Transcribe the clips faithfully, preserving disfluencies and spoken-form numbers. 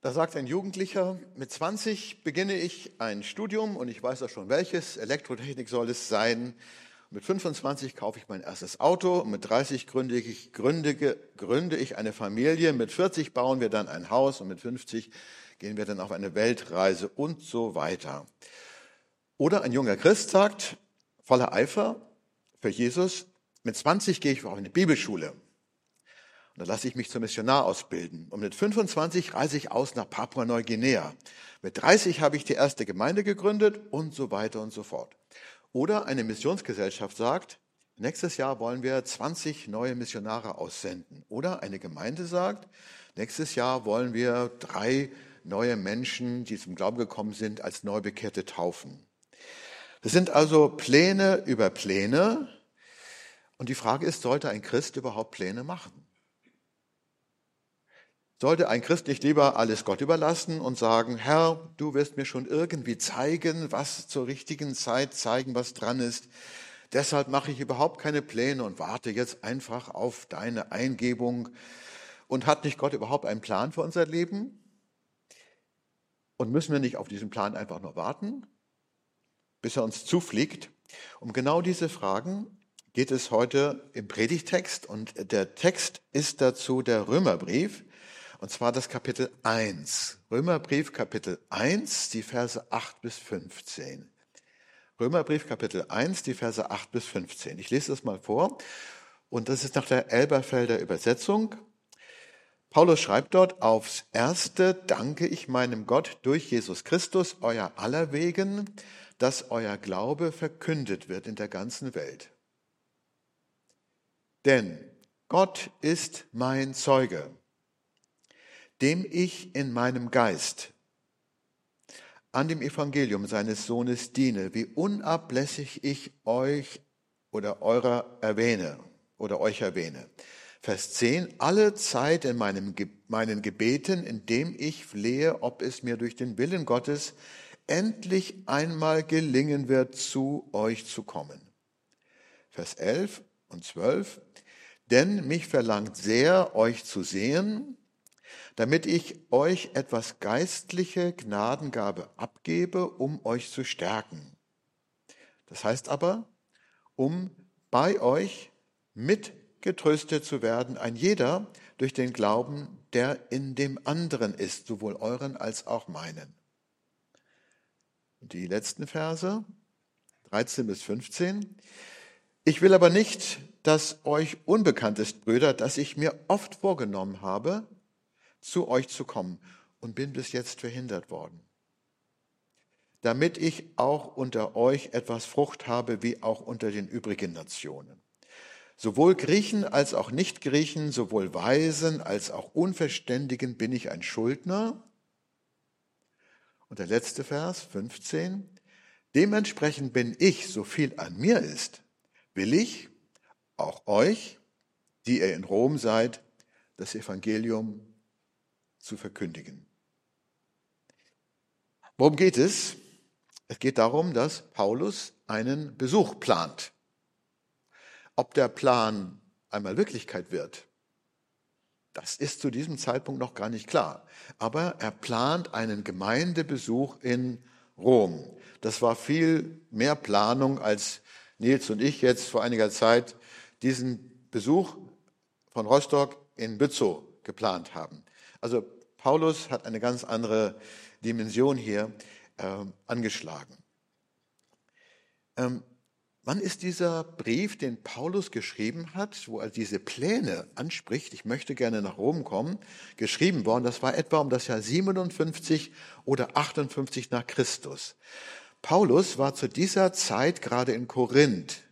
Da sagt ein Jugendlicher, mit zwanzig beginne ich ein Studium und ich weiß auch schon welches, Elektrotechnik soll es sein. Mit fünfundzwanzig kaufe ich mein erstes Auto und mit dreißig gründe ich, gründe, gründe ich eine Familie, mit vierzig bauen wir dann ein Haus und mit fünfzig gehen wir dann auf eine Weltreise und so weiter. Oder ein junger Christ sagt, voller Eifer für Jesus, mit zwanzig gehe ich auf eine Bibelschule. Und dann lasse ich mich zum Missionar ausbilden. Und mit fünfundzwanzig reise ich aus nach Papua-Neuguinea. Mit dreißig habe ich die erste Gemeinde gegründet und so weiter und so fort. Oder eine Missionsgesellschaft sagt, nächstes Jahr wollen wir zwanzig neue Missionare aussenden. Oder eine Gemeinde sagt, nächstes Jahr wollen wir drei neue Menschen, die zum Glauben gekommen sind, als Neubekehrte taufen. Das sind also Pläne über Pläne. Und die Frage ist, sollte ein Christ überhaupt Pläne machen? Sollte ein Christ nicht lieber alles Gott überlassen und sagen, Herr, du wirst mir schon irgendwie zeigen, was zur richtigen Zeit zeigen, was dran ist. Deshalb mache ich überhaupt keine Pläne und warte jetzt einfach auf deine Eingebung. Und hat nicht Gott überhaupt einen Plan für unser Leben? Und müssen wir nicht auf diesen Plan einfach nur warten, bis er uns zufliegt? Um genau diese Fragen geht es heute im Predigtext. Und der Text ist dazu der Römerbrief. Und zwar das Kapitel eins. Römerbrief Kapitel eins, die Verse acht bis fünfzehn. Römerbrief Kapitel eins, die Verse acht bis fünfzehn. Ich lese das mal vor. Und das ist nach der Elberfelder Übersetzung. Paulus schreibt dort, aufs Erste danke ich meinem Gott durch Jesus Christus, euer aller wegen, dass euer Glaube verkündet wird in der ganzen Welt. Denn Gott ist mein Zeuge, dem ich in meinem Geist an dem Evangelium seines Sohnes diene, wie unablässig ich euch oder eurer erwähne oder euch erwähne. Vers zehn, alle Zeit in meinem, meinen Gebeten, indem ich flehe, ob es mir durch den Willen Gottes endlich einmal gelingen wird, zu euch zu kommen. Vers elf und zwölf, denn mich verlangt sehr, euch zu sehen, damit ich euch etwas geistliche Gnadengabe abgebe, um euch zu stärken. Das heißt aber, um bei euch mitgetröstet zu werden, ein jeder durch den Glauben, der in dem anderen ist, sowohl euren als auch meinen. Und die letzten Verse, dreizehn bis fünfzehn. Ich will aber nicht, dass euch unbekannt ist, Brüder, dass ich mir oft vorgenommen habe, zu euch zu kommen und bin bis jetzt verhindert worden, damit ich auch unter euch etwas Frucht habe, wie auch unter den übrigen Nationen. Sowohl Griechen als auch Nicht-Griechen, sowohl Weisen als auch Unverständigen bin ich ein Schuldner. Und der letzte Vers, fünfzehn. Dementsprechend bin ich, so viel an mir ist, will ich auch euch, die ihr in Rom seid, das Evangelium zu verkündigen. Worum geht es? Es geht darum, dass Paulus einen Besuch plant. Ob der Plan einmal Wirklichkeit wird, das ist zu diesem Zeitpunkt noch gar nicht klar. Aber er plant einen Gemeindebesuch in Rom. Das war viel mehr Planung, als Nils und ich jetzt vor einiger Zeit diesen Besuch von Rostock in Bützow geplant haben. Also Paulus hat eine ganz andere Dimension hier äh, angeschlagen. Ähm, wann ist dieser Brief, den Paulus geschrieben hat, wo er diese Pläne anspricht, ich möchte gerne nach Rom kommen, geschrieben worden? Das war etwa um das Jahr siebenundfünfzig oder achtundfünfzig nach Christus. Paulus war zu dieser Zeit gerade in Korinth,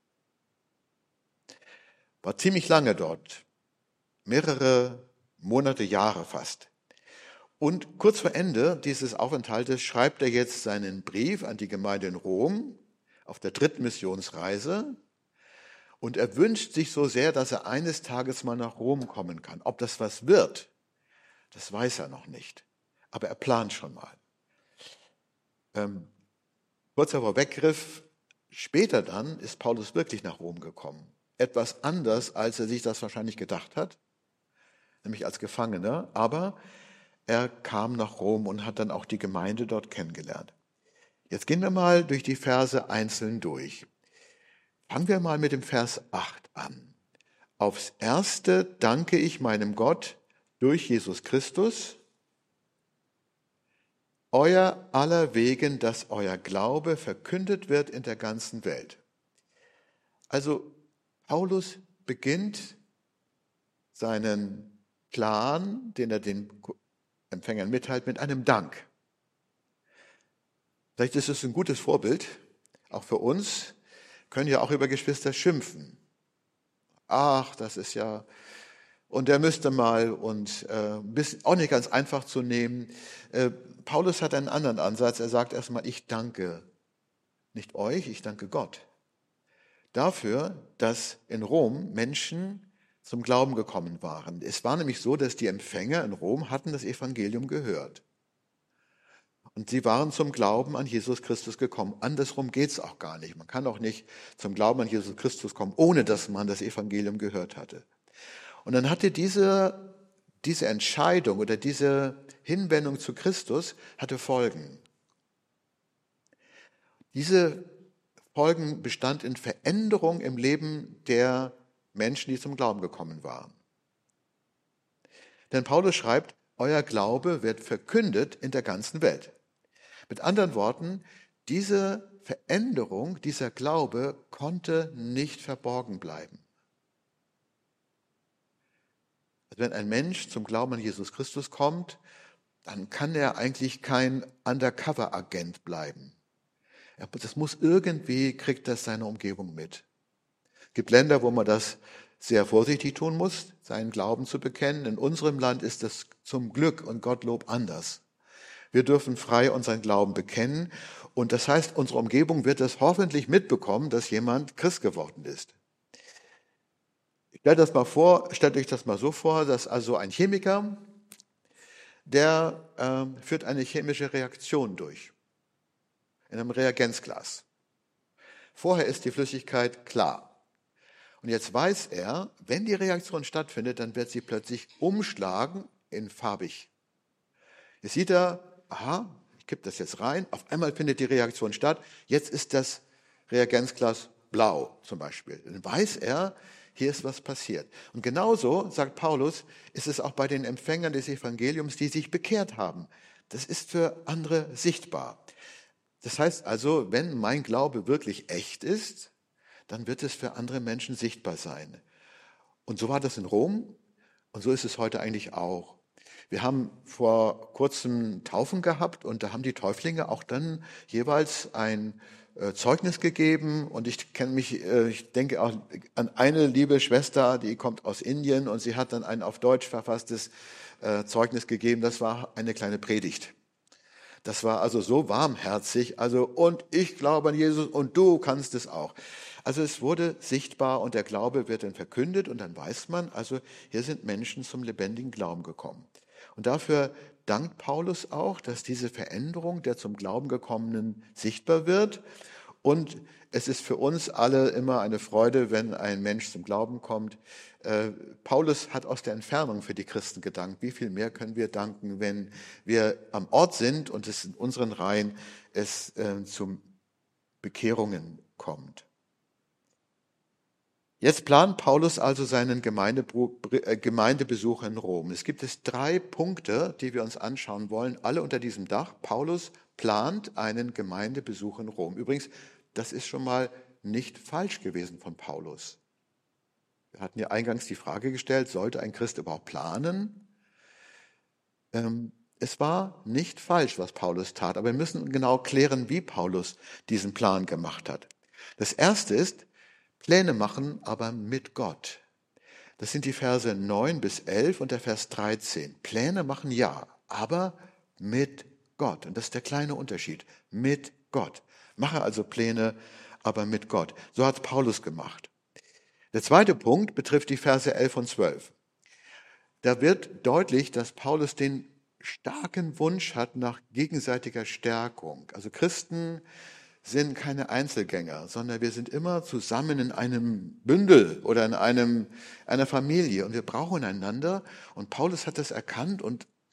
war ziemlich lange dort, mehrere Monate, Jahre fast. Und kurz vor Ende dieses Aufenthaltes schreibt er jetzt seinen Brief an die Gemeinde in Rom auf der dritten Missionsreise. Und er wünscht sich so sehr, dass er eines Tages mal nach Rom kommen kann. Ob das was wird, das weiß er noch nicht. Aber er plant schon mal. Ähm, kurzer Vorweggriff, später dann ist Paulus wirklich nach Rom gekommen. Etwas anders, als er sich das wahrscheinlich gedacht hat, nämlich als Gefangener. Aber er kam nach Rom und hat dann auch die Gemeinde dort kennengelernt. Jetzt gehen wir mal durch die Verse einzeln durch. Fangen wir mal mit dem Vers acht an. Aufs Erste danke ich meinem Gott durch Jesus Christus, euer aller wegen, dass euer Glaube verkündet wird in der ganzen Welt. Also Paulus beginnt seinen Plan, den er den Empfängern mitteilt, mit einem Dank. Vielleicht ist es ein gutes Vorbild, auch für uns, können ja auch über Geschwister schimpfen. Ach, das ist ja, und der müsste mal, und äh, bisschen, auch nicht ganz einfach zu nehmen. Äh, Paulus hat einen anderen Ansatz. Er sagt erstmal, ich danke nicht euch, ich danke Gott dafür, dass in Rom Menschen zum Glauben gekommen waren. Es war nämlich so, dass die Empfänger in Rom hatten das Evangelium gehört. Und sie waren zum Glauben an Jesus Christus gekommen. Andersrum geht es auch gar nicht. Man kann auch nicht zum Glauben an Jesus Christus kommen, ohne dass man das Evangelium gehört hatte. Und dann hatte diese, diese Entscheidung oder diese Hinwendung zu Christus hatte Folgen. Diese Folgen bestand in Veränderung im Leben der Menschen, die zum Glauben gekommen waren. Denn Paulus schreibt, euer Glaube wird verkündet in der ganzen Welt. Mit anderen Worten, diese Veränderung, dieser Glaube konnte nicht verborgen bleiben. Also wenn ein Mensch zum Glauben an Jesus Christus kommt, dann kann er eigentlich kein Undercover-Agent bleiben. Das muss irgendwie, kriegt das seine Umgebung mit. Es gibt Länder, wo man das sehr vorsichtig tun muss, seinen Glauben zu bekennen. In unserem Land ist das zum Glück und Gottlob anders. Wir dürfen frei unseren Glauben bekennen und das heißt, unsere Umgebung wird das hoffentlich mitbekommen, dass jemand Christ geworden ist. Stellt das mal vor, stellt euch das mal so vor, dass also ein Chemiker, der äh, führt eine chemische Reaktion durch in einem Reagenzglas. Vorher ist die Flüssigkeit klar. Und jetzt weiß er, wenn die Reaktion stattfindet, dann wird sie plötzlich umschlagen in farbig. Jetzt sieht er, aha, ich kippe das jetzt rein, auf einmal findet die Reaktion statt, jetzt ist das Reagenzglas blau zum Beispiel. Dann weiß er, hier ist was passiert. Und genauso, sagt Paulus, ist es auch bei den Empfängern des Evangeliums, die sich bekehrt haben. Das ist für andere sichtbar. Das heißt also, wenn mein Glaube wirklich echt ist, dann wird es für andere Menschen sichtbar sein. Und so war das in Rom und so ist es heute eigentlich auch. Wir haben vor kurzem Taufen gehabt und da haben die Täuflinge auch dann jeweils ein äh, Zeugnis gegeben und ich kenne mich, äh, ich denke auch an eine liebe Schwester, die kommt aus Indien und sie hat dann ein auf Deutsch verfasstes äh, Zeugnis gegeben. Das war eine kleine Predigt. Das war also so warmherzig, also und ich glaube an Jesus und du kannst es auch. Also es wurde sichtbar und der Glaube wird dann verkündet und dann weiß man, also hier sind Menschen zum lebendigen Glauben gekommen. Und dafür dankt Paulus auch, dass diese Veränderung der zum Glauben gekommenen sichtbar wird. Und es ist für uns alle immer eine Freude, wenn ein Mensch zum Glauben kommt. Äh, Paulus hat aus der Entfernung für die Christen gedankt. Wie viel mehr können wir danken, wenn wir am Ort sind und es in unseren Reihen es äh, zu Bekehrungen kommt. Jetzt plant Paulus also seinen Gemeindebesuch in Rom. Es gibt es drei Punkte, die wir uns anschauen wollen, alle unter diesem Dach. Paulus plant einen Gemeindebesuch in Rom. Übrigens, das ist schon mal nicht falsch gewesen von Paulus. Wir hatten ja eingangs die Frage gestellt, sollte ein Christ überhaupt planen? Ähm, es war nicht falsch, was Paulus tat, aber wir müssen genau klären, wie Paulus diesen Plan gemacht hat. Das erste ist, Pläne machen, aber mit Gott. Das sind die Verse neun bis elf und der Vers dreizehn. Pläne machen ja, aber mit Gott. Und das ist der kleine Unterschied. Mit Gott. Mache also Pläne, aber mit Gott. So hat Paulus gemacht. Der zweite Punkt betrifft die Verse elf und zwölf. Da wird deutlich, dass Paulus den starken Wunsch hat nach gegenseitiger Stärkung. Also Christen sind keine Einzelgänger, sondern wir sind immer zusammen in einem Bündel oder in einem, einer Familie und wir brauchen einander. Und Paulus hat das erkannt und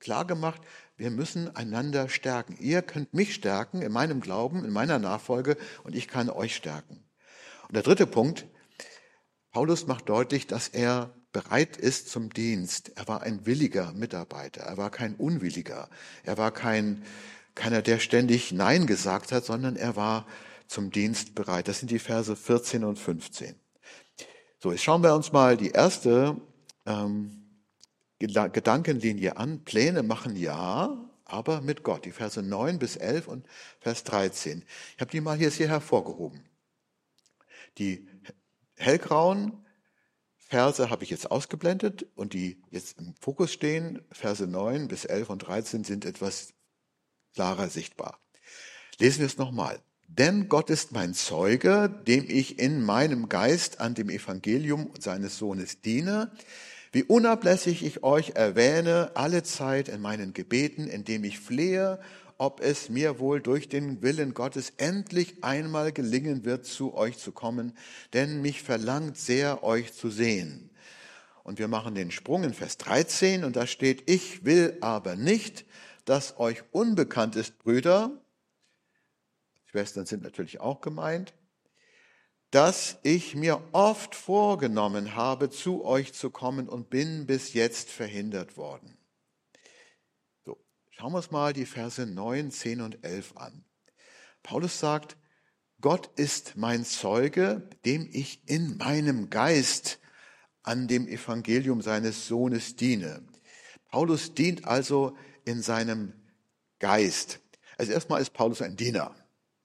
klar gemacht, wir müssen einander stärken. Ihr könnt mich stärken in meinem Glauben, in meiner Nachfolge und ich kann euch stärken. Und der dritte Punkt, Paulus macht deutlich, dass er bereit ist zum Dienst. Er war ein williger Mitarbeiter, er war kein Unwilliger, er war kein, keiner, der ständig Nein gesagt hat, sondern er war zum Dienst bereit. Das sind die Verse vierzehn und fünfzehn. So, jetzt schauen wir uns mal die erste ähm, Gedankenlinie an. Pläne machen ja, aber mit Gott. Die Verse neun bis elf und Vers dreizehn. Ich habe die mal jetzt hier hervorgehoben. Die hellgrauen Verse habe ich jetzt ausgeblendet und die jetzt im Fokus stehen, Verse neun bis elf und dreizehn, sind etwas klarer sichtbar. Lesen wir es nochmal. Denn Gott ist mein Zeuge, dem ich in meinem Geist an dem Evangelium seines Sohnes diene, wie unablässig ich euch erwähne, alle Zeit in meinen Gebeten, indem ich flehe, ob es mir wohl durch den Willen Gottes endlich einmal gelingen wird, zu euch zu kommen, denn mich verlangt sehr, euch zu sehen. Und wir machen den Sprung in Vers dreizehn und da steht, ich will aber nicht, dass euch unbekannt ist, Brüder, Schwestern sind natürlich auch gemeint, dass ich mir oft vorgenommen habe, zu euch zu kommen und bin bis jetzt verhindert worden. So, schauen wir uns mal die Verse neun, zehn und elf an. Paulus sagt, Gott ist mein Zeuge, dem ich in meinem Geist an dem Evangelium seines Sohnes diene. Paulus dient also in seinem Geist. Also erstmal ist Paulus ein Diener.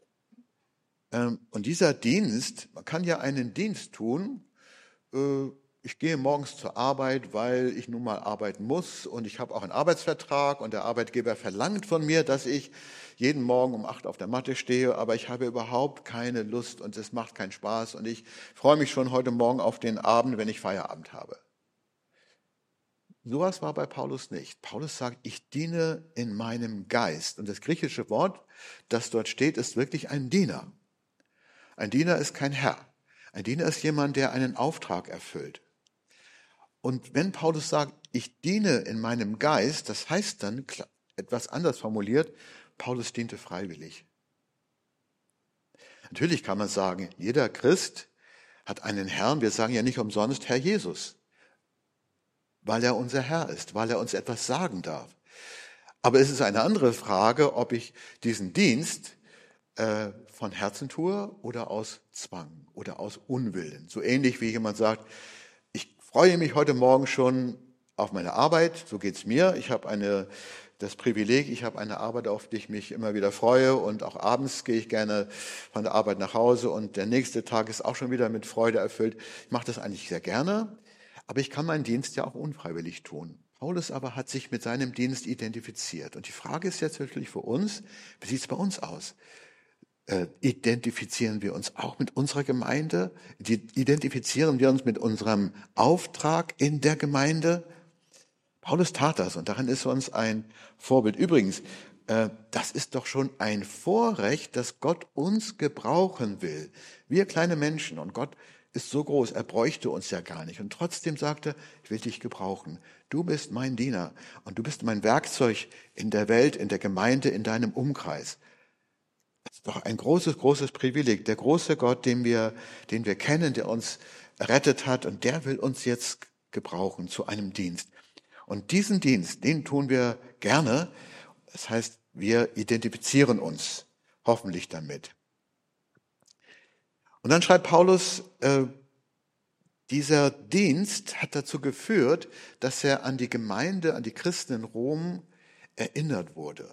Und dieser Dienst, man kann ja einen Dienst tun, ich gehe morgens zur Arbeit, weil ich nun mal arbeiten muss und ich habe auch einen Arbeitsvertrag und der Arbeitgeber verlangt von mir, dass ich jeden Morgen um acht auf der Matte stehe, aber ich habe überhaupt keine Lust und es macht keinen Spaß und ich freue mich schon heute Morgen auf den Abend, wenn ich Feierabend habe. Sowas war bei Paulus nicht. Paulus sagt, ich diene in meinem Geist. Und das griechische Wort, das dort steht, ist wirklich ein Diener. Ein Diener ist kein Herr. Ein Diener ist jemand, der einen Auftrag erfüllt. Und wenn Paulus sagt, ich diene in meinem Geist, das heißt dann, etwas anders formuliert, Paulus diente freiwillig. Natürlich kann man sagen, jeder Christ hat einen Herrn. Wir sagen ja nicht umsonst Herr Jesus, weil er unser Herr ist, weil er uns etwas sagen darf. Aber es ist eine andere Frage, ob ich diesen Dienst äh, von Herzen tue oder aus Zwang oder aus Unwillen. So ähnlich wie jemand sagt, ich freue mich heute Morgen schon auf meine Arbeit, so geht's mir. Ich habe eine, das Privileg, ich habe eine Arbeit, auf die ich mich immer wieder freue und auch abends gehe ich gerne von der Arbeit nach Hause und der nächste Tag ist auch schon wieder mit Freude erfüllt. Ich mache das eigentlich sehr gerne, aber ich kann meinen Dienst ja auch unfreiwillig tun. Paulus aber hat sich mit seinem Dienst identifiziert. Und die Frage ist jetzt natürlich für uns, wie sieht es bei uns aus? Äh, identifizieren wir uns auch mit unserer Gemeinde? Identifizieren wir uns mit unserem Auftrag in der Gemeinde? Paulus tat das und darin ist uns ein Vorbild. Übrigens, äh, das ist doch schon ein Vorrecht, dass Gott uns gebrauchen will. Wir kleine Menschen und Gott ist so groß, er bräuchte uns ja gar nicht. Und trotzdem sagte er, ich will dich gebrauchen. Du bist mein Diener und du bist mein Werkzeug in der Welt, in der Gemeinde, in deinem Umkreis. Das ist doch ein großes, großes Privileg. Der große Gott, den wir, den wir kennen, der uns errettet hat und der will uns jetzt gebrauchen zu einem Dienst. Und diesen Dienst, den tun wir gerne. Das heißt, wir identifizieren uns hoffentlich damit. Und dann schreibt Paulus, äh, dieser Dienst hat dazu geführt, dass er an die Gemeinde, an die Christen in Rom erinnert wurde.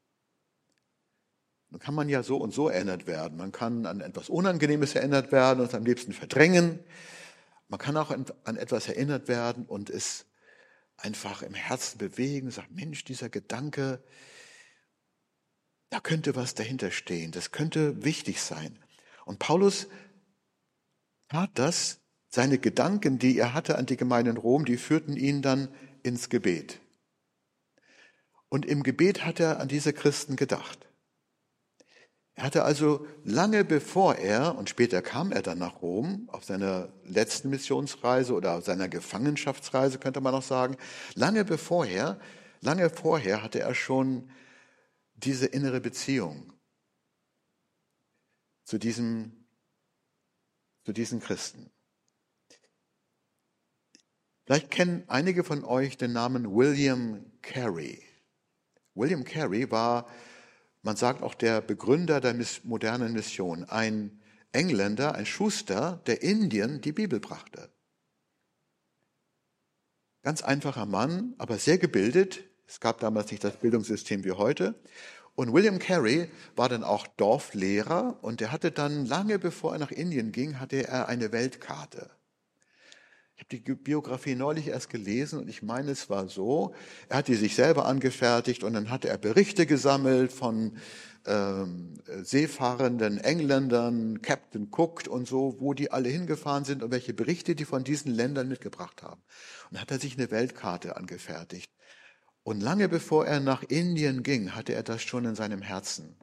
Nun kann man ja so und so erinnert werden. Man kann an etwas Unangenehmes erinnert werden und es am liebsten verdrängen. Man kann auch an etwas erinnert werden und es einfach im Herzen bewegen und sagen, Mensch, dieser Gedanke, da könnte was dahinter stehen. Das könnte wichtig sein. Und Paulus tat das. Seine Gedanken, die er hatte an die Gemeinde in Rom, die führten ihn dann ins Gebet. Und im Gebet hat er an diese Christen gedacht. Er hatte also lange bevor er, und später kam er dann nach Rom, auf seiner letzten Missionsreise oder auf seiner Gefangenschaftsreise, könnte man noch sagen, lange bevor er Lange vorher hatte er schon diese innere Beziehung zu diesem, zu diesen Christen. Vielleicht kennen einige von euch den Namen William Carey. William Carey war, man sagt auch, der Begründer der modernen Mission, ein Engländer, ein Schuster, der Indien die Bibel brachte. Ganz einfacher Mann, aber sehr gebildet. Es gab damals nicht das Bildungssystem wie heute. Und William Carey war dann auch Dorflehrer und er hatte dann, lange bevor er nach Indien ging, hatte er eine Weltkarte. Ich habe die Biografie neulich erst gelesen und ich meine, es war so, er hat die sich selber angefertigt und dann hatte er Berichte gesammelt von ähm, seefahrenden Engländern, Captain Cook und so, wo die alle hingefahren sind und welche Berichte die von diesen Ländern mitgebracht haben. Und dann hat er sich eine Weltkarte angefertigt. Und lange bevor er nach Indien ging, hatte er das schon in seinem Herzen.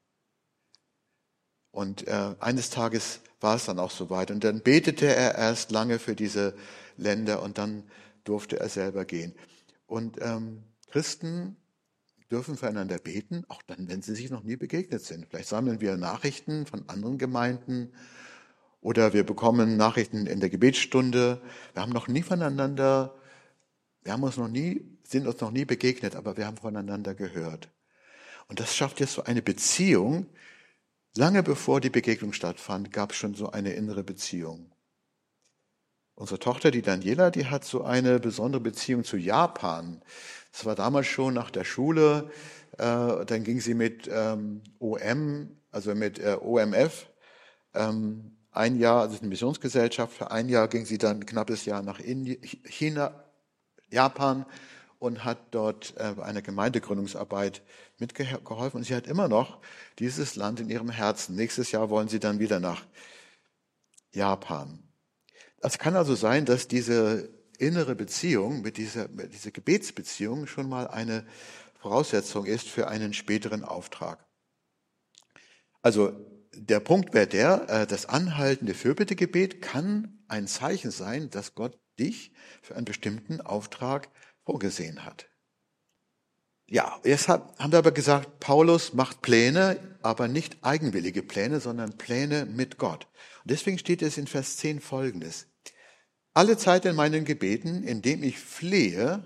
Und äh, eines Tages war es dann auch soweit. Und dann betete er erst lange für diese Länder und dann durfte er selber gehen. Und ähm, Christen dürfen füreinander beten, auch dann, wenn sie sich noch nie begegnet sind. Vielleicht sammeln wir Nachrichten von anderen Gemeinden oder wir bekommen Nachrichten in der Gebetsstunde. Wir haben noch nie voneinander, wir haben uns noch nie, sind uns noch nie begegnet, aber wir haben voneinander gehört. Und das schafft jetzt so eine Beziehung. Lange bevor die Begegnung stattfand, gab es schon so eine innere Beziehung. Unsere Tochter, die Daniela, die hat so eine besondere Beziehung zu Japan. Das war damals schon nach der Schule. Äh, dann ging sie mit ähm, O M, also mit äh, O M F, ähm, ein Jahr, also eine Missionsgesellschaft, für ein Jahr ging sie dann ein knappes Jahr nach Indien, China, Japan und hat dort äh, eine Gemeindegründungsarbeit mitgeholfen. Und sie hat immer noch dieses Land in ihrem Herzen. Nächstes Jahr wollen sie dann wieder nach Japan. Es kann also sein, dass diese innere Beziehung, mit dieser, mit dieser Gebetsbeziehung schon mal eine Voraussetzung ist für einen späteren Auftrag. Also der Punkt wäre der, das anhaltende Fürbittegebet kann ein Zeichen sein, dass Gott dich für einen bestimmten Auftrag vorgesehen hat. Ja, jetzt haben wir aber gesagt, Paulus macht Pläne, aber nicht eigenwillige Pläne, sondern Pläne mit Gott. Und deswegen steht es in Vers zehn Folgendes. Alle Zeit in meinen Gebeten, indem ich flehe,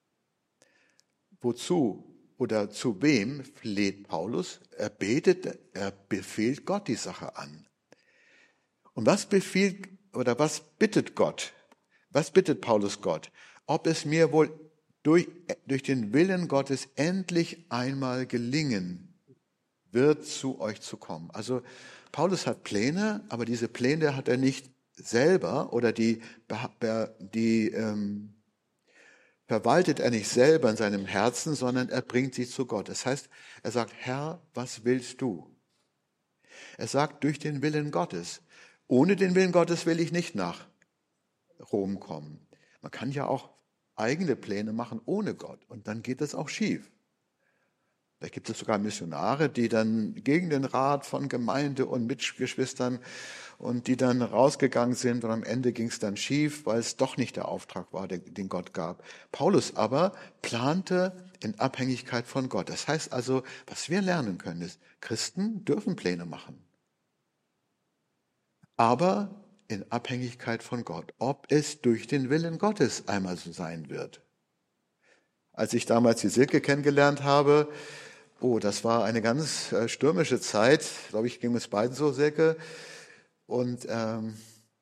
wozu oder zu wem fleht Paulus? Er betet, er befehlt Gott die Sache an. Und was befiehlt oder was bittet Gott? Was bittet Paulus Gott? Ob es mir wohl durch, durch den Willen Gottes endlich einmal gelingen wird, zu euch zu kommen. Also Paulus hat Pläne, aber diese Pläne hat er nicht selber oder die, die ähm, verwaltet er nicht selber in seinem Herzen, sondern er bringt sie zu Gott. Das heißt, er sagt, Herr, was willst du? Er sagt, durch den Willen Gottes. Ohne den Willen Gottes will ich nicht nach Rom kommen. Man kann ja auch eigene Pläne machen ohne Gott und dann geht es auch schief. Da gibt es sogar Missionare, die dann gegen den Rat von Gemeinde und Mitgeschwistern und die dann rausgegangen sind und am Ende ging es dann schief, weil es doch nicht der Auftrag war, den Gott gab. Paulus aber plante in Abhängigkeit von Gott. Das heißt also, was wir lernen können ist, Christen dürfen Pläne machen, aber in Abhängigkeit von Gott, ob es durch den Willen Gottes einmal so sein wird. Als ich damals die Silke kennengelernt habe, oh, das war eine ganz äh, stürmische Zeit, glaube ich, ging es beiden so, Silke. Und ähm,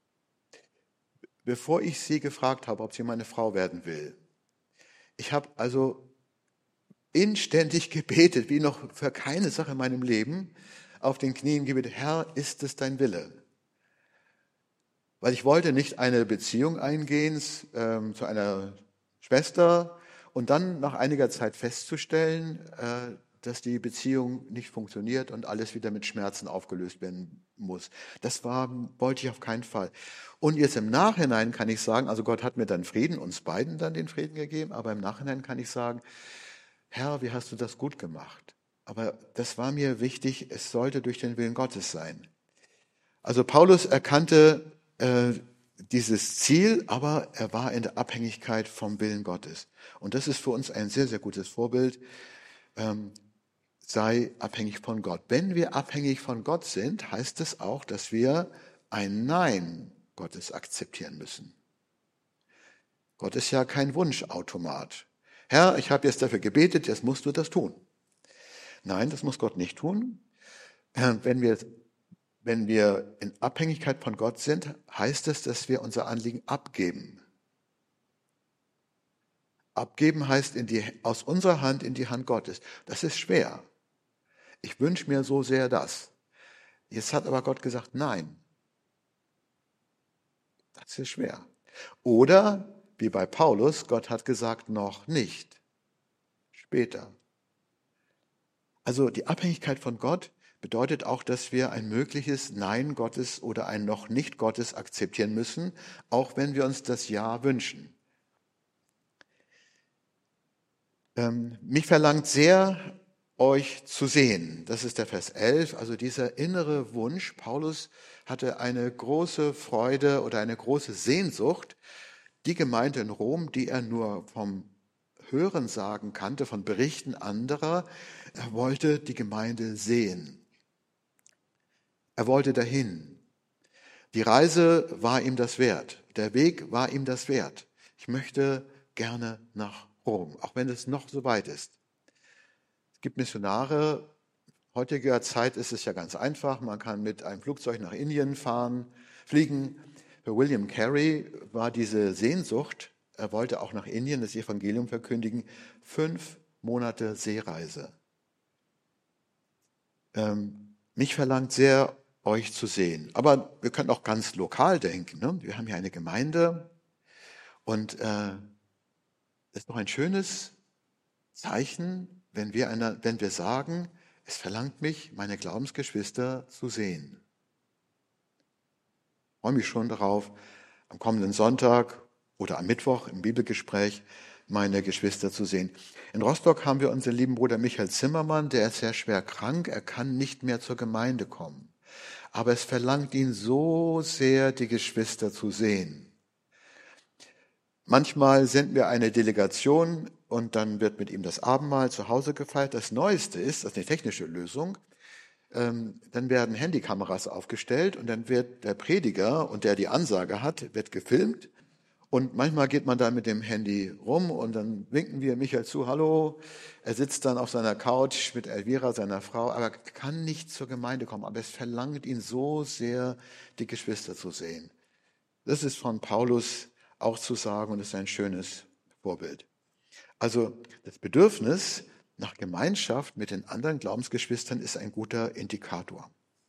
bevor ich sie gefragt habe, ob sie meine Frau werden will, ich habe also inständig gebetet, wie noch für keine Sache in meinem Leben, auf den Knien gebetet, Herr, ist es dein Wille? Weil ich wollte nicht eine Beziehung eingehen ähm, zu einer Schwester und dann nach einiger Zeit festzustellen, äh, dass die Beziehung nicht funktioniert und alles wieder mit Schmerzen aufgelöst werden muss. Das war, wollte ich auf keinen Fall. Und jetzt im Nachhinein kann ich sagen, also Gott hat mir dann Frieden, uns beiden dann den Frieden gegeben, aber im Nachhinein kann ich sagen, Herr, wie hast du das gut gemacht? Aber das war mir wichtig, es sollte durch den Willen Gottes sein. Also Paulus erkannte, äh, dieses Ziel, aber er war in der Abhängigkeit vom Willen Gottes. Und das ist für uns ein sehr, sehr gutes Vorbild. Ähm, sei abhängig von Gott. Wenn wir abhängig von Gott sind, heißt es auch, dass wir ein Nein Gottes akzeptieren müssen. Gott ist ja kein Wunschautomat. Herr, ich habe jetzt dafür gebetet, jetzt musst du das tun. Nein, das muss Gott nicht tun. Wenn wir, wenn wir in Abhängigkeit von Gott sind, heißt es, dass wir unser Anliegen abgeben. Abgeben heißt in die, aus unserer Hand in die Hand Gottes. Das ist schwer. Ich wünsche mir so sehr das. Jetzt hat aber Gott gesagt, nein. Das ist schwer. Oder, wie bei Paulus, Gott hat gesagt, noch nicht. Später. Also die Abhängigkeit von Gott bedeutet auch, dass wir ein mögliches Nein Gottes oder ein noch nicht Gottes akzeptieren müssen, auch wenn wir uns das Ja wünschen. Ähm, mich verlangt sehr, euch zu sehen. Das ist der Vers elf, also dieser innere Wunsch. Paulus hatte eine große Freude oder eine große Sehnsucht, die Gemeinde in Rom, die er nur vom Hörensagen kannte, von Berichten anderer. Er wollte die Gemeinde sehen. Er wollte dahin. Die Reise war ihm das wert. Der Weg war ihm das wert. Ich möchte gerne nach Rom, auch wenn es noch so weit ist. Es gibt Missionare. Heutiger Zeit ist es ja ganz einfach. Man kann mit einem Flugzeug nach Indien fahren, fliegen. Für William Carey war diese Sehnsucht, er wollte auch nach Indien das Evangelium verkündigen, fünf Monate Seereise. Ähm, mich verlangt sehr, euch zu sehen. Aber wir können auch ganz lokal denken. Ne? Wir haben hier eine Gemeinde und äh, das ist doch ein schönes Zeichen, wenn wir, einer, wenn wir sagen, es verlangt mich, meine Glaubensgeschwister zu sehen. Ich freue mich schon darauf, am kommenden Sonntag oder am Mittwoch im Bibelgespräch meine Geschwister zu sehen. In Rostock haben wir unseren lieben Bruder Michael Zimmermann, der ist sehr schwer krank, er kann nicht mehr zur Gemeinde kommen. Aber es verlangt ihn so sehr, die Geschwister zu sehen. Manchmal senden wir eine Delegation und dann wird mit ihm das Abendmahl zu Hause gefeiert. Das Neueste ist, das ist eine technische Lösung, ähm, dann werden Handykameras aufgestellt und dann wird der Prediger, und der die Ansage hat, wird gefilmt. Und manchmal geht man da mit dem Handy rum und dann winken wir Michael zu, hallo. Er sitzt dann auf seiner Couch mit Elvira, seiner Frau, aber kann nicht zur Gemeinde kommen. Aber es verlangt ihn so sehr, die Geschwister zu sehen. Das ist von Paulus auch zu sagen und ist ein schönes Vorbild. Also das Bedürfnis nach Gemeinschaft mit den anderen Glaubensgeschwistern ist ein guter Indikator.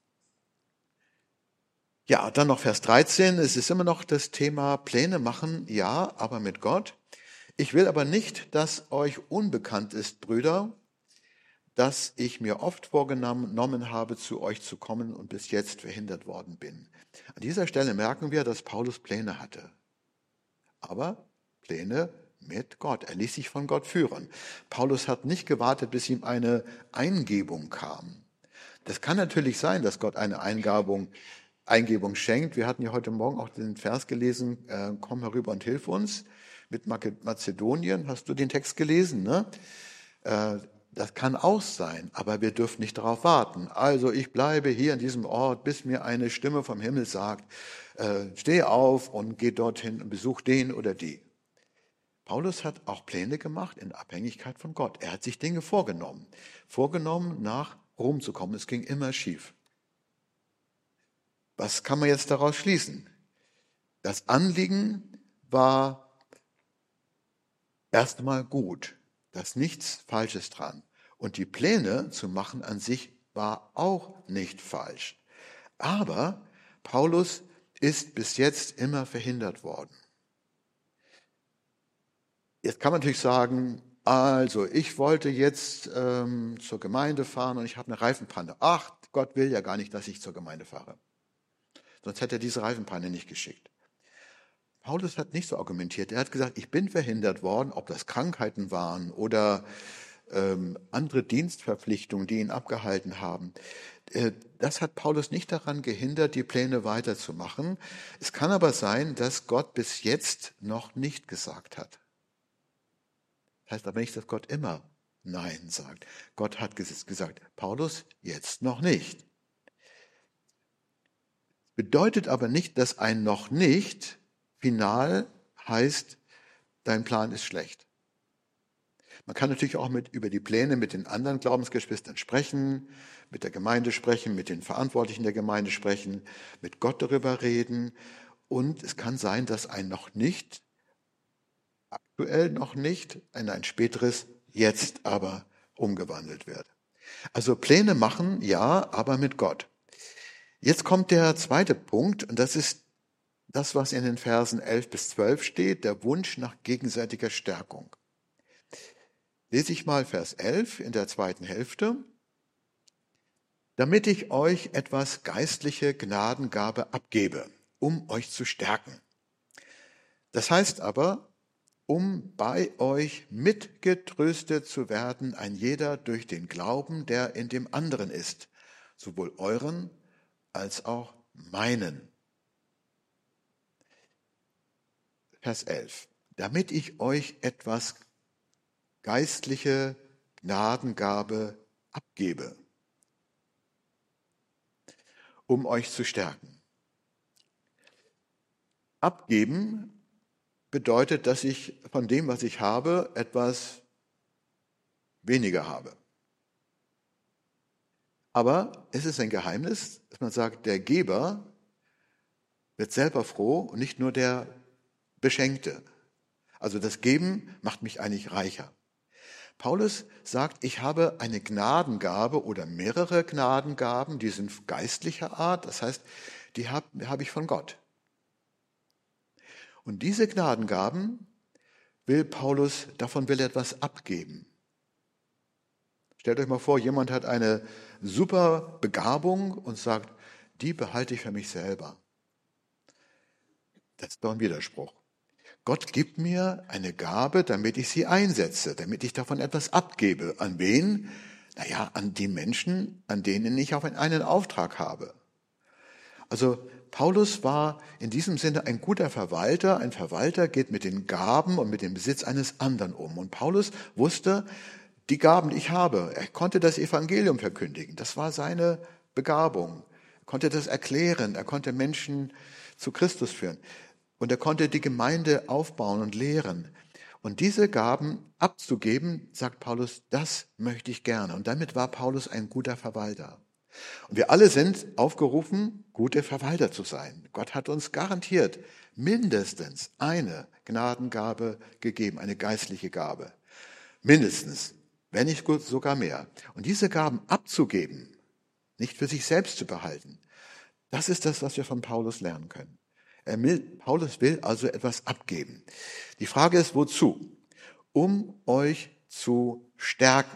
Ja, dann noch Vers dreizehn. Es ist immer noch das Thema Pläne machen, ja, aber mit Gott. Ich will aber nicht, dass euch unbekannt ist, Brüder, dass ich mir oft vorgenommen habe, zu euch zu kommen und bis jetzt verhindert worden bin. An dieser Stelle merken wir, dass Paulus Pläne hatte. Aber Pläne mit Gott. Er ließ sich von Gott führen. Paulus hat nicht gewartet, bis ihm eine Eingebung kam. Das kann natürlich sein, dass Gott eine Eingebung, Eingebung schenkt. Wir hatten ja heute Morgen auch den Vers gelesen, äh, komm herüber und hilf uns mit Mazedonien. Hast du den Text gelesen? Ne? Äh, das kann auch sein, aber wir dürfen nicht darauf warten. Also ich bleibe hier an diesem Ort, bis mir eine Stimme vom Himmel sagt, äh, steh auf und geh dorthin und besuch den oder die. Paulus hat auch Pläne gemacht in Abhängigkeit von Gott. Er hat sich Dinge vorgenommen. Vorgenommen, nach Rom zu kommen. Es ging immer schief. Was kann man jetzt daraus schließen? Das Anliegen war erstmal gut. Da ist nichts Falsches dran. Und die Pläne zu machen an sich war auch nicht falsch. Aber Paulus ist bis jetzt immer verhindert worden. Jetzt kann man natürlich sagen, also ich wollte jetzt ähm, zur Gemeinde fahren und ich habe eine Reifenpanne. Ach, Gott will ja gar nicht, dass ich zur Gemeinde fahre. Sonst hätte er diese Reifenpanne nicht geschickt. Paulus hat nicht so argumentiert. Er hat gesagt, ich bin verhindert worden, ob das Krankheiten waren oder ähm, andere Dienstverpflichtungen, die ihn abgehalten haben. Äh, das hat Paulus nicht daran gehindert, die Pläne weiterzumachen. Es kann aber sein, dass Gott bis jetzt noch nicht gesagt hat. Das heißt aber nicht, dass Gott immer Nein sagt. Gott hat gesagt, Paulus, jetzt noch nicht. Bedeutet aber nicht, dass ein noch nicht final heißt, dein Plan ist schlecht. Man kann natürlich auch mit, über die Pläne mit den anderen Glaubensgeschwistern sprechen, mit der Gemeinde sprechen, mit den Verantwortlichen der Gemeinde sprechen, mit Gott darüber reden. Und es kann sein, dass ein noch nicht, aktuell noch nicht, in ein späteres jetzt aber umgewandelt wird. Also Pläne machen, ja, aber mit Gott. Jetzt kommt der zweite Punkt, und das ist das, was in den Versen elf bis zwölf steht, der Wunsch nach gegenseitiger Stärkung. Lese ich mal Vers elf in der zweiten Hälfte. Damit ich euch etwas geistliche Gnadengabe abgebe, um euch zu stärken. Das heißt aber, um bei euch mitgetröstet zu werden, ein jeder durch den Glauben, der in dem anderen ist, sowohl euren als auch meinen. Vers elf. Damit ich euch etwas geistliche Gnadengabe abgebe, um euch zu stärken. Abgeben bedeutet, dass ich von dem, was ich habe, etwas weniger habe. Aber es ist ein Geheimnis, dass man sagt, der Geber wird selber froh und nicht nur der Beschenkte. Also das Geben macht mich eigentlich reicher. Paulus sagt, ich habe eine Gnadengabe oder mehrere Gnadengaben, die sind geistlicher Art, das heißt, die habe hab ich von Gott. Und diese Gnadengaben will Paulus, davon will er etwas abgeben. Stellt euch mal vor, jemand hat eine super Begabung und sagt, die behalte ich für mich selber. Das ist doch ein Widerspruch. Gott gibt mir eine Gabe, damit ich sie einsetze, damit ich davon etwas abgebe. An wen? Naja, an die Menschen, an denen ich auch einen Auftrag habe. Also Paulus war in diesem Sinne ein guter Verwalter. Ein Verwalter geht mit den Gaben und mit dem Besitz eines anderen um. Und Paulus wusste, die Gaben, die ich habe, er konnte das Evangelium verkündigen. Das war seine Begabung. Er konnte das erklären. Er konnte Menschen zu Christus führen. Und er konnte die Gemeinde aufbauen und lehren. Und diese Gaben abzugeben, sagt Paulus, das möchte ich gerne. Und damit war Paulus ein guter Verwalter. Und wir alle sind aufgerufen, gute Verwalter zu sein. Gott hat uns garantiert mindestens eine Gnadengabe gegeben, eine geistliche Gabe. Mindestens, wenn nicht sogar mehr. Und diese Gaben abzugeben, nicht für sich selbst zu behalten, das ist das, was wir von Paulus lernen können. Er will, Paulus will also etwas abgeben. Die Frage ist, wozu? Um euch zu stärken.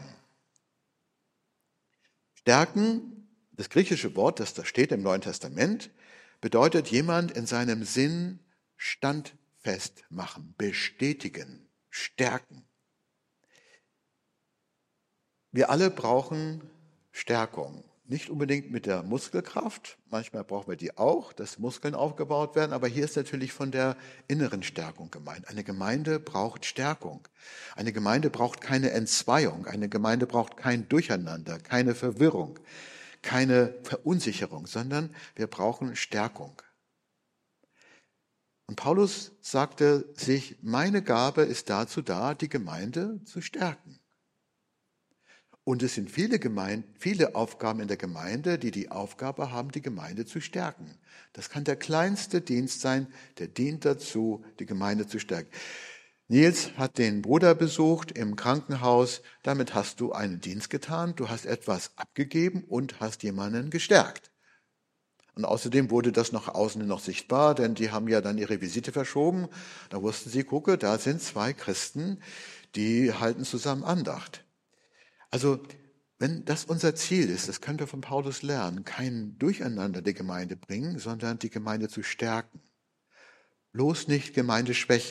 Stärken, das griechische Wort, das da steht im Neuen Testament, bedeutet jemand in seinem Sinn standfest machen, bestätigen, stärken. Wir alle brauchen Stärkung. Nicht unbedingt mit der Muskelkraft, manchmal brauchen wir die auch, dass Muskeln aufgebaut werden, aber hier ist natürlich von der inneren Stärkung gemeint. Eine Gemeinde braucht Stärkung. Eine Gemeinde braucht keine Entzweiung, eine Gemeinde braucht kein Durcheinander, keine Verwirrung, keine Verunsicherung, sondern wir brauchen Stärkung. Und Paulus sagte sich, meine Gabe ist dazu da, die Gemeinde zu stärken. Und es sind viele, Gemeinden, viele Aufgaben in der Gemeinde, die die Aufgabe haben, die Gemeinde zu stärken. Das kann der kleinste Dienst sein, der dient dazu, die Gemeinde zu stärken. Nils hat den Bruder besucht im Krankenhaus. Damit hast du einen Dienst getan, du hast etwas abgegeben und hast jemanden gestärkt. Und außerdem wurde das nach außen noch sichtbar, denn die haben ja dann ihre Visite verschoben. Da wussten sie, gucke, da sind zwei Christen, die halten zusammen Andacht. Also, wenn das unser Ziel ist, das können wir von Paulus lernen, kein Durcheinander der Gemeinde bringen, sondern die Gemeinde zu stärken. Bloß nicht Gemeinde schwächen.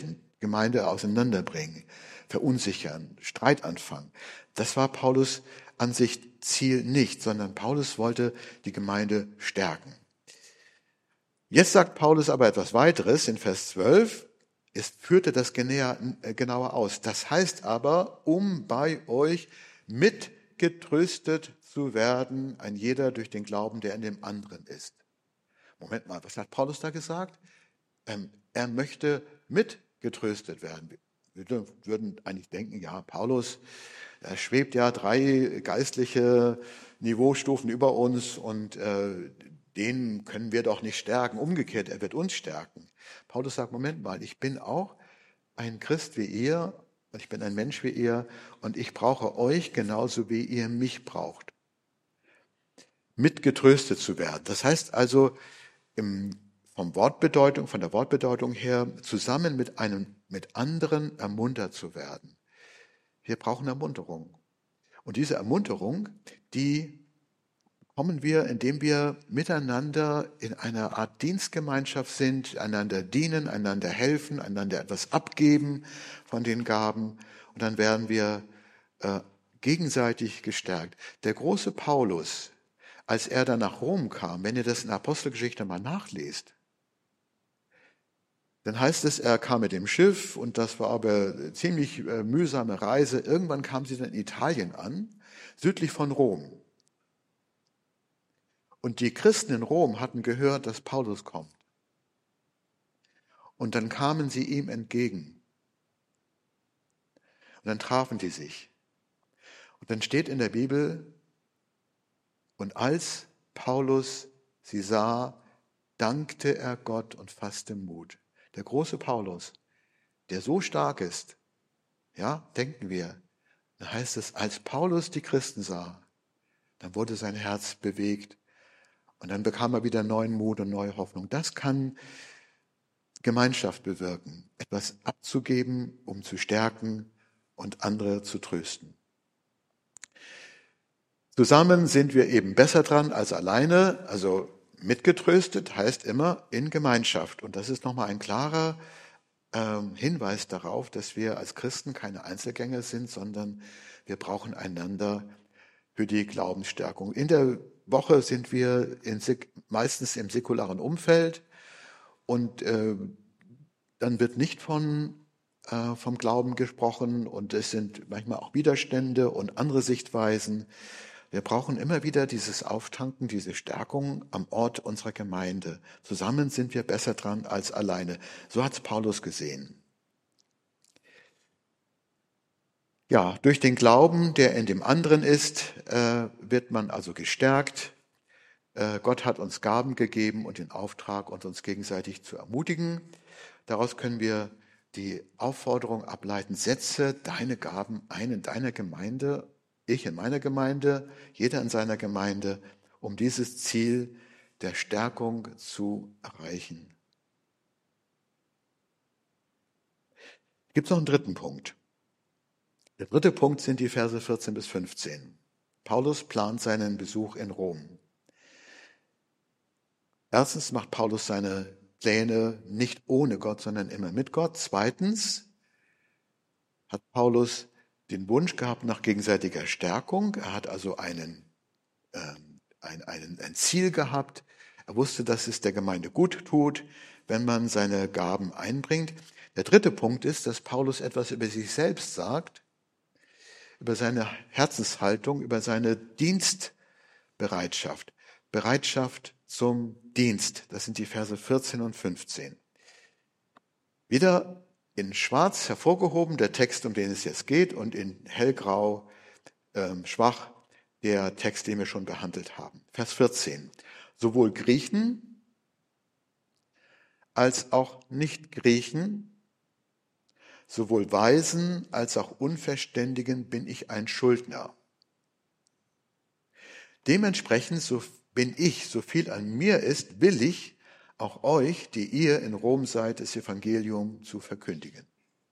Gemeinde auseinanderbringen, verunsichern, Streit anfangen. Das war Paulus an sich Ziel nicht, sondern Paulus wollte die Gemeinde stärken. Jetzt sagt Paulus aber etwas weiteres in Vers zwölf. Es führte das genauer aus. Das heißt aber, um bei euch mitgetröstet zu werden, ein jeder durch den Glauben, der in dem anderen ist. Moment mal, was hat Paulus da gesagt? Ähm, er möchte mitgetröstet werden. Wir würden eigentlich denken, ja, Paulus, er schwebt ja drei geistliche Niveaustufen über uns und äh, den können wir doch nicht stärken. Umgekehrt, er wird uns stärken. Paulus sagt, Moment mal, ich bin auch ein Christ wie ihr und ich bin ein Mensch wie ihr und ich brauche euch genauso wie ihr mich braucht. Mitgetröstet zu werden. Das heißt also, im, vom Wortbedeutung, von der Wortbedeutung her, zusammen mit einem, mit anderen ermuntert zu werden. Wir brauchen Ermunterung. Und diese Ermunterung, die kommen wir, indem wir miteinander in einer Art Dienstgemeinschaft sind, einander dienen, einander helfen, einander etwas abgeben von den Gaben. Und dann werden wir äh, gegenseitig gestärkt. Der große Paulus, als er dann nach Rom kam, wenn ihr das in der Apostelgeschichte mal nachlest, dann heißt es, er kam mit dem Schiff und das war aber eine ziemlich äh, mühsame Reise. Irgendwann kam sie dann in Italien an, südlich von Rom. Und die Christen in Rom hatten gehört, dass Paulus kommt. Und dann kamen sie ihm entgegen. Und dann trafen die sich. Und dann steht in der Bibel, und als Paulus sie sah, dankte er Gott und fasste Mut. Der große Paulus, der so stark ist, ja, denken wir, dann heißt es, als Paulus die Christen sah, dann wurde sein Herz bewegt und dann bekam er wieder neuen Mut und neue Hoffnung. Das kann Gemeinschaft bewirken, etwas abzugeben, um zu stärken und andere zu trösten. Zusammen sind wir eben besser dran als alleine, also mitgetröstet heißt immer in Gemeinschaft. Und das ist nochmal ein klarer ähm, Hinweis darauf, dass wir als Christen keine Einzelgänger sind, sondern wir brauchen einander für die Glaubensstärkung. In der Woche sind wir in, meistens im säkularen Umfeld und äh, dann wird nicht von, äh, vom Glauben gesprochen und es sind manchmal auch Widerstände und andere Sichtweisen. Wir brauchen immer wieder dieses Auftanken, diese Stärkung am Ort unserer Gemeinde. Zusammen sind wir besser dran als alleine. So hat es Paulus gesehen. Ja, durch den Glauben, der in dem anderen ist, äh, wird man also gestärkt. Äh, Gott hat uns Gaben gegeben und den Auftrag, uns gegenseitig zu ermutigen. Daraus können wir die Aufforderung ableiten, setze deine Gaben ein in deiner Gemeinde, ich in meiner Gemeinde, jeder in seiner Gemeinde, um dieses Ziel der Stärkung zu erreichen. Gibt es noch einen dritten Punkt? Der dritte Punkt sind die Verse vierzehn bis fünfzehn. Paulus plant seinen Besuch in Rom. Erstens macht Paulus seine Pläne nicht ohne Gott, sondern immer mit Gott. Zweitens hat Paulus den Wunsch gehabt nach gegenseitiger Stärkung. Er hat also einen, äh, ein, einen, ein Ziel gehabt. Er wusste, dass es der Gemeinde gut tut, wenn man seine Gaben einbringt. Der dritte Punkt ist, dass Paulus etwas über sich selbst sagt, über seine Herzenshaltung, über seine Dienstbereitschaft. Bereitschaft zum Dienst. Das sind die Verse vierzehn und fünfzehn. Wieder in schwarz hervorgehoben der Text, um den es jetzt geht, und in hellgrau ähm, schwach der Text, den wir schon behandelt haben. Vers vierzehn. Sowohl Griechen als auch Nicht-Griechen, sowohl Weisen als auch Unverständigen bin ich ein Schuldner. Dementsprechend so bin ich, so viel an mir ist, will ich auch euch, die ihr in Rom seid, das Evangelium zu verkündigen.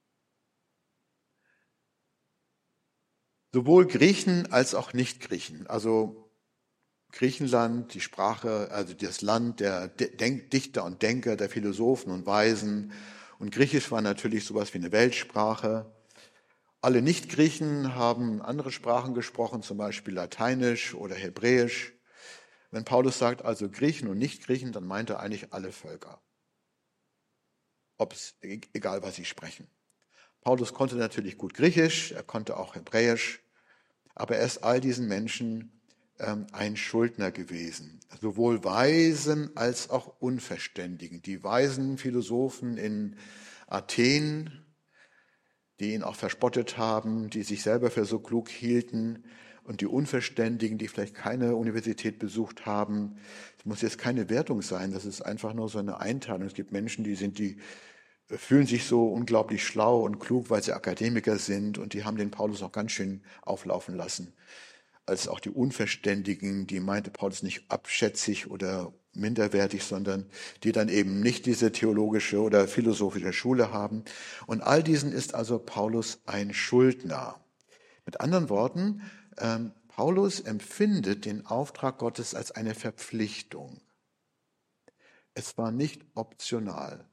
Sowohl Griechen als auch Nicht-Griechen, also Griechenland, die Sprache, also das Land der Dichter und Denker, der Philosophen und Weisen Und Griechisch war natürlich sowas wie eine Weltsprache. Alle Nicht-Griechen haben andere Sprachen gesprochen, zum Beispiel Lateinisch oder Hebräisch. Wenn Paulus sagt also Griechen und Nicht-Griechen, dann meint er eigentlich alle Völker. Ob es, egal was sie sprechen. Paulus konnte natürlich gut Griechisch, er konnte auch Hebräisch, aber er ist all diesen Menschen ähm, ein Schuldner gewesen. Sowohl Weisen als auch Unverständigen. Die weisen Philosophen in Athen, die ihn auch verspottet haben, die sich selber für so klug hielten, und die Unverständigen, die vielleicht keine Universität besucht haben. Es muss jetzt keine Wertung sein, das ist einfach nur so eine Einteilung. Es gibt Menschen, die sind, die fühlen sich so unglaublich schlau und klug, weil sie Akademiker sind, und die haben den Paulus auch ganz schön auflaufen lassen. Als auch die Unverständigen, die meinte Paulus nicht abschätzig oder minderwertig, sondern die dann eben nicht diese theologische oder philosophische Schule haben. Und all diesen ist also Paulus ein Schuldner. Mit anderen Worten, ähm, Paulus empfindet den Auftrag Gottes als eine Verpflichtung. Es war nicht optional.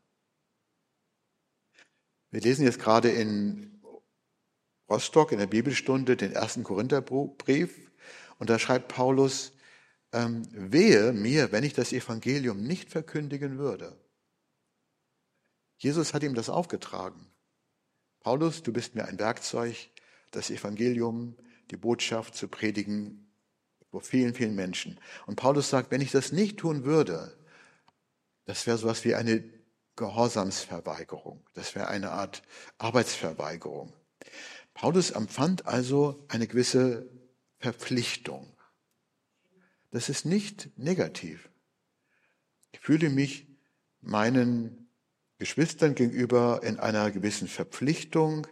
Wir lesen jetzt gerade in Rostock in der Bibelstunde den ersten Korintherbrief, und da schreibt Paulus, ähm, wehe mir, wenn ich das Evangelium nicht verkündigen würde. Jesus hat ihm das aufgetragen. Paulus, du bist mir ein Werkzeug, das Evangelium, die Botschaft zu predigen vor vielen, vielen Menschen. Und Paulus sagt, wenn ich das nicht tun würde, das wäre sowas wie eine Gehorsamsverweigerung. Das wäre eine Art Arbeitsverweigerung. Paulus empfand also eine gewisse Verpflichtung. Das ist nicht negativ. Ich fühle mich meinen Geschwistern gegenüber in einer gewissen Verpflichtung.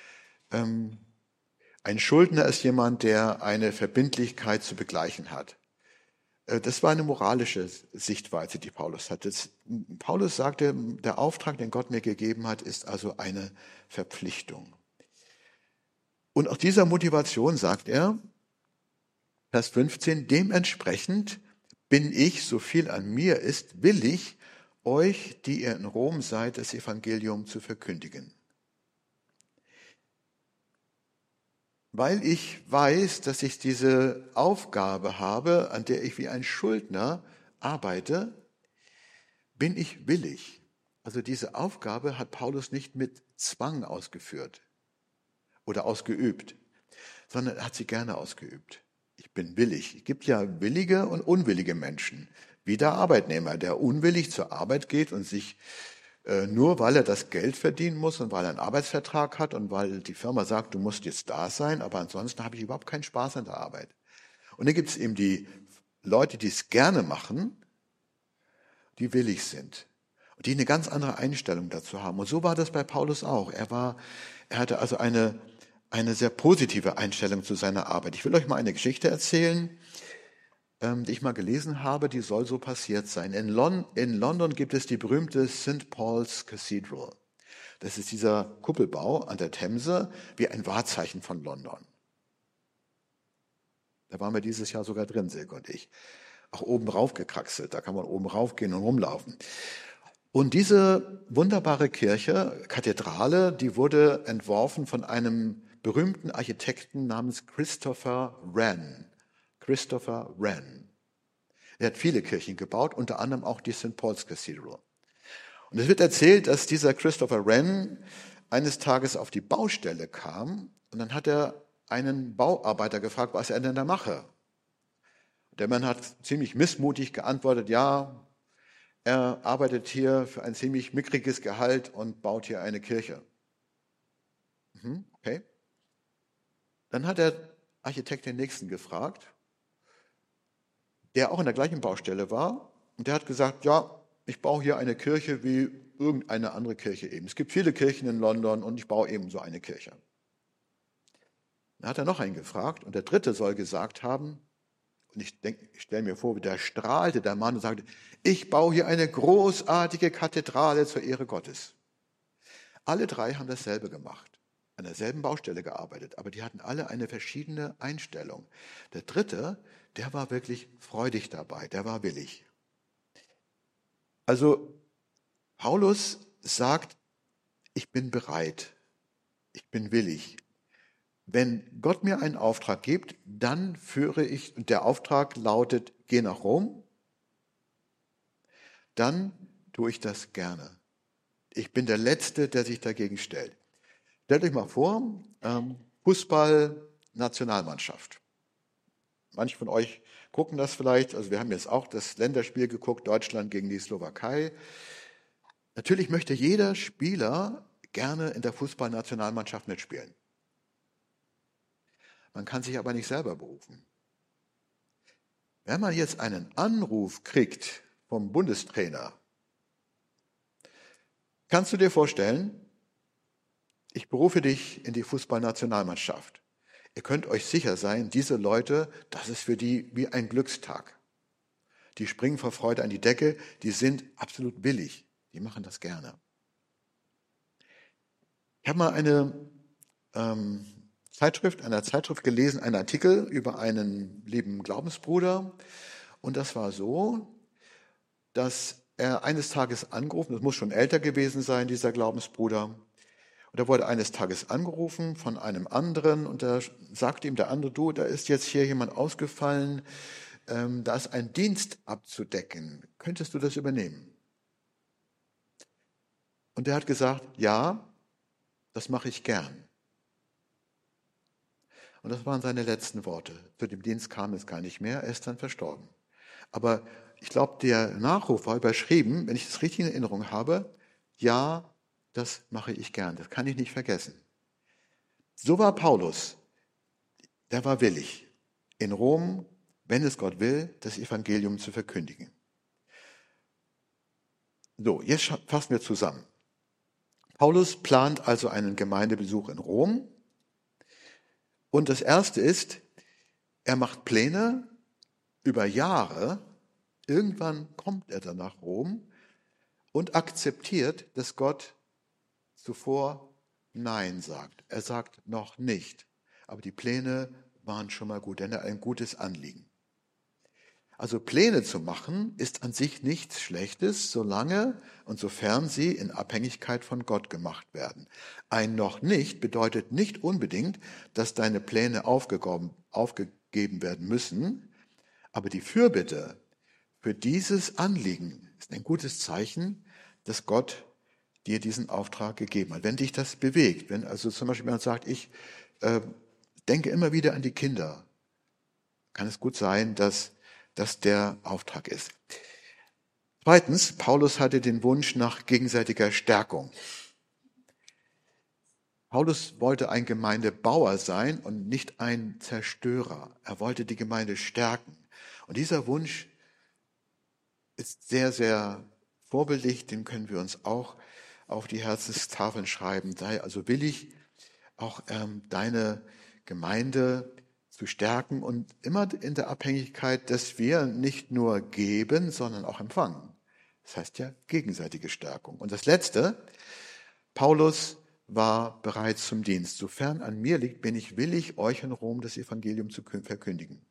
Ein Schuldner ist jemand, der eine Verbindlichkeit zu begleichen hat. Das war eine moralische Sichtweise, die Paulus hatte. Paulus sagte, der Auftrag, den Gott mir gegeben hat, ist also eine Verpflichtung. Und aus dieser Motivation sagt er, Vers fünfzehn, dementsprechend bin ich, so viel an mir ist, willig, euch, die ihr in Rom seid, das Evangelium zu verkündigen. Weil ich weiß, dass ich diese Aufgabe habe, an der ich wie ein Schuldner arbeite, bin ich willig. Also diese Aufgabe hat Paulus nicht mit Zwang ausgeführt oder ausgeübt, sondern er hat sie gerne ausgeübt. Ich bin willig. Es gibt ja willige und unwillige Menschen, wie der Arbeitnehmer, der unwillig zur Arbeit geht und sich äh, nur, weil er das Geld verdienen muss und weil er einen Arbeitsvertrag hat und weil die Firma sagt, du musst jetzt da sein, aber ansonsten habe ich überhaupt keinen Spaß an der Arbeit. Und dann gibt es eben die Leute, die es gerne machen, die willig sind und die eine ganz andere Einstellung dazu haben. Und so war das bei Paulus auch. Er war, er hatte also eine eine sehr positive Einstellung zu seiner Arbeit. Ich will euch mal eine Geschichte erzählen, ähm, die ich mal gelesen habe, die soll so passiert sein. In, Lon- in London gibt es die berühmte Saint Paul's Cathedral. Das ist dieser Kuppelbau an der Themse, wie ein Wahrzeichen von London. Da waren wir dieses Jahr sogar drin, Silke und ich. Auch oben rauf gekraxelt, da kann man oben raufgehen und rumlaufen. Und diese wunderbare Kirche, Kathedrale, die wurde entworfen von einem berühmten Architekten namens Christopher Wren. Christopher Wren. Er hat viele Kirchen gebaut, unter anderem auch die Saint Paul's Cathedral. Und es wird erzählt, dass dieser Christopher Wren eines Tages auf die Baustelle kam, und dann hat er einen Bauarbeiter gefragt, was er denn da mache. Der Mann hat ziemlich missmutig geantwortet, ja, er arbeitet hier für ein ziemlich mickriges Gehalt und baut hier eine Kirche. Mhm, okay. Dann hat der Architekt den Nächsten gefragt, der auch an der gleichen Baustelle war, und der hat gesagt, ja, ich baue hier eine Kirche wie irgendeine andere Kirche eben. Es gibt viele Kirchen in London und ich baue eben so eine Kirche. Dann hat er noch einen gefragt, und der Dritte soll gesagt haben, und ich, denke, ich stelle mir vor, wie der strahlte der Mann und sagte, ich baue hier eine großartige Kathedrale zur Ehre Gottes. Alle drei haben dasselbe gemacht, an derselben Baustelle gearbeitet, aber die hatten alle eine verschiedene Einstellung. Der Dritte, der war wirklich freudig dabei, der war willig. Also Paulus sagt, ich bin bereit, ich bin willig. Wenn Gott mir einen Auftrag gibt, dann führe ich, und der Auftrag lautet, geh nach Rom, dann tue ich das gerne. Ich bin der Letzte, der sich dagegen stellt. Stellt euch mal vor, ähm, Fußball-Nationalmannschaft. Manche von euch gucken das vielleicht, also wir haben jetzt auch das Länderspiel geguckt, Deutschland gegen die Slowakei. Natürlich möchte jeder Spieler gerne in der Fußball-Nationalmannschaft mitspielen. Man kann sich aber nicht selber berufen. Wenn man jetzt einen Anruf kriegt vom Bundestrainer, kannst du dir vorstellen, ich berufe dich in die Fußballnationalmannschaft. Ihr könnt euch sicher sein, diese Leute, das ist für die wie ein Glückstag. Die springen vor Freude an die Decke, die sind absolut willig, die machen das gerne. Ich habe mal eine ähm, Zeitschrift, einer Zeitschrift gelesen, einen Artikel über einen lieben Glaubensbruder. Und das war so, dass er eines Tages angerufen, das muss schon älter gewesen sein, dieser Glaubensbruder. Und er wurde eines Tages angerufen von einem anderen und da sagte ihm der andere, du, da ist jetzt hier jemand ausgefallen, ähm, da ist ein Dienst abzudecken. Könntest du das übernehmen? Und er hat gesagt, ja, das mache ich gern. Und das waren seine letzten Worte. Zu dem Dienst kam es gar nicht mehr, er ist dann verstorben. Aber ich glaube, der Nachruf war überschrieben, wenn ich das richtig in Erinnerung habe, ja, das mache ich gern, das kann ich nicht vergessen. So war Paulus, der war willig, in Rom, wenn es Gott will, das Evangelium zu verkündigen. So, jetzt fassen wir zusammen. Paulus plant also einen Gemeindebesuch in Rom. Und das Erste ist, er macht Pläne über Jahre. Irgendwann kommt er dann nach Rom und akzeptiert, dass Gott zuvor Nein sagt. Er sagt noch nicht. Aber die Pläne waren schon mal gut, denn er hat ein gutes Anliegen. Also Pläne zu machen ist an sich nichts Schlechtes, solange und sofern sie in Abhängigkeit von Gott gemacht werden. Ein noch nicht bedeutet nicht unbedingt, dass deine Pläne aufgegeben, aufgegeben werden müssen, aber die Fürbitte für dieses Anliegen ist ein gutes Zeichen, dass Gott dir diesen Auftrag gegeben hat. Wenn dich das bewegt, wenn also zum Beispiel jemand sagt, ich äh, denke immer wieder an die Kinder, kann es gut sein, dass das der Auftrag ist. Zweitens, Paulus hatte den Wunsch nach gegenseitiger Stärkung. Paulus wollte ein Gemeindebauer sein und nicht ein Zerstörer. Er wollte die Gemeinde stärken. Und dieser Wunsch ist sehr, sehr vorbildlich, den können wir uns auch auf die Herzenstafeln schreiben. Sei also willig, auch ähm, deine Gemeinde zu stärken und immer in der Abhängigkeit, dass wir nicht nur geben, sondern auch empfangen. Das heißt ja gegenseitige Stärkung. Und das Letzte, Paulus war bereit zum Dienst. Sofern an mir liegt, bin ich willig, euch in Rom das Evangelium zu verkündigen.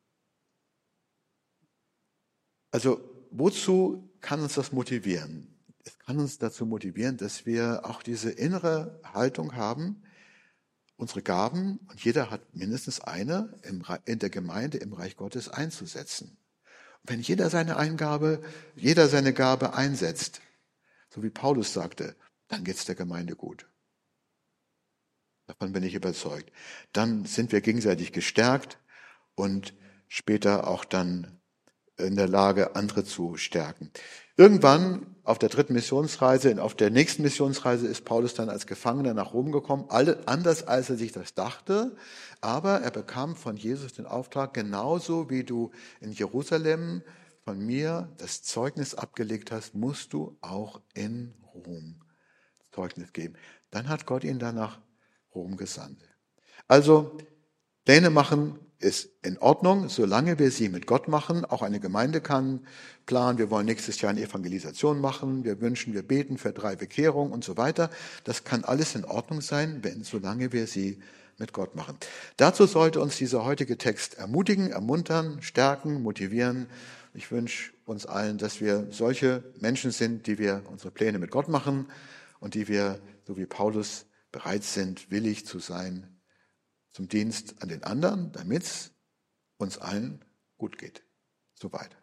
Also wozu kann uns das motivieren? Es kann uns dazu motivieren, dass wir auch diese innere Haltung haben, unsere Gaben, und jeder hat mindestens eine, in der Gemeinde, im Reich Gottes einzusetzen. Und wenn jeder seine Eingabe, jeder seine Gabe einsetzt, so wie Paulus sagte, dann geht es der Gemeinde gut. Davon bin ich überzeugt. Dann sind wir gegenseitig gestärkt und später auch dann in der Lage, andere zu stärken. Irgendwann auf der dritten Missionsreise, auf der nächsten Missionsreise ist Paulus dann als Gefangener nach Rom gekommen, anders als er sich das dachte, aber er bekam von Jesus den Auftrag, genauso wie du in Jerusalem von mir das Zeugnis abgelegt hast, musst du auch in Rom Zeugnis geben. Dann hat Gott ihn dann nach Rom gesandt. Also Pläne machen ist in Ordnung, solange wir sie mit Gott machen. Auch eine Gemeinde kann planen, wir wollen nächstes Jahr eine Evangelisation machen, wir wünschen, wir beten für drei Bekehrungen und so weiter. Das kann alles in Ordnung sein, wenn, solange wir sie mit Gott machen. Dazu sollte uns dieser heutige Text ermutigen, ermuntern, stärken, motivieren. Ich wünsche uns allen, dass wir solche Menschen sind, die wir unsere Pläne mit Gott machen und die wir, so wie Paulus, bereit sind, willig zu sein zum Dienst an den anderen, damit es uns allen gut geht. Soweit.